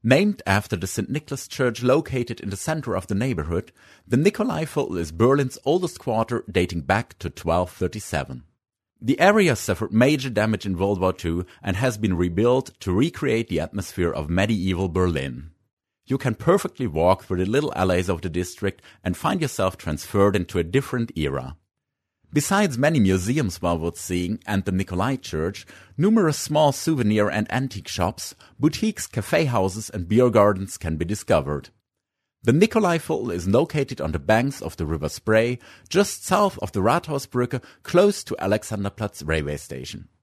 Named after the St. Nicholas Church located in the center of the neighborhood, the Nikolaiviertel is Berlin's oldest quarter dating back to 1237. The area suffered major damage in World War II and has been rebuilt to recreate the atmosphere of medieval Berlin. You can perfectly walk through the little alleys of the district and find yourself transferred into a different era. Besides many museums well worth seeing and the Nikolai Church, numerous small souvenir and antique shops, boutiques, cafe houses and beer gardens can be discovered. The Nikolaiviertel is located on the banks of the River Spree, just south of the Rathausbrücke, close to Alexanderplatz railway station.